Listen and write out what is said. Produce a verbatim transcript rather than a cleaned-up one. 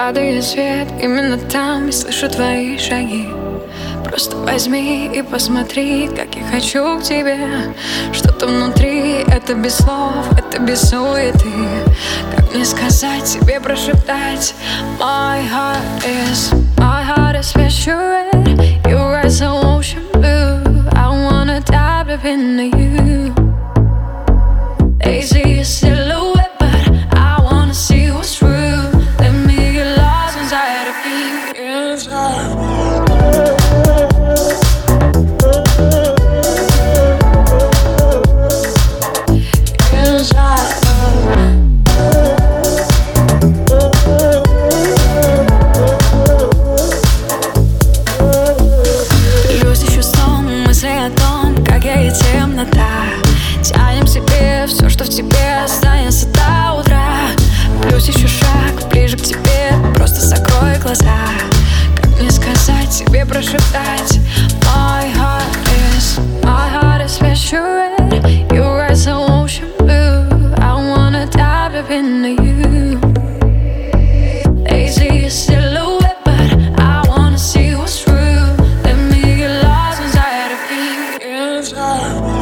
падает свет, именно там я слышу твои шаги. Просто возьми и посмотри, как я хочу к тебе. Что-то внутри, это без слов, это без суеты. Как мне сказать тебе, прошептать? My heart is, my heart is special red. Your eyes are ocean blue. I wanna dive up into you. They see a silhouette, but I wanna see what's true. Let me get lost inside of you. Inside. Темнота, тянем себе все, что в тебе останется до утра. Плюс еще шаг ближе к тебе, просто закрой глаза. Как мне сказать тебе, прошептать? My heart is, my heart is special red. Your eyes are ocean blue. I wanna dive up into you. They see a silhouette, but I wanna see what's true. Let me get lost inside of you. Inside.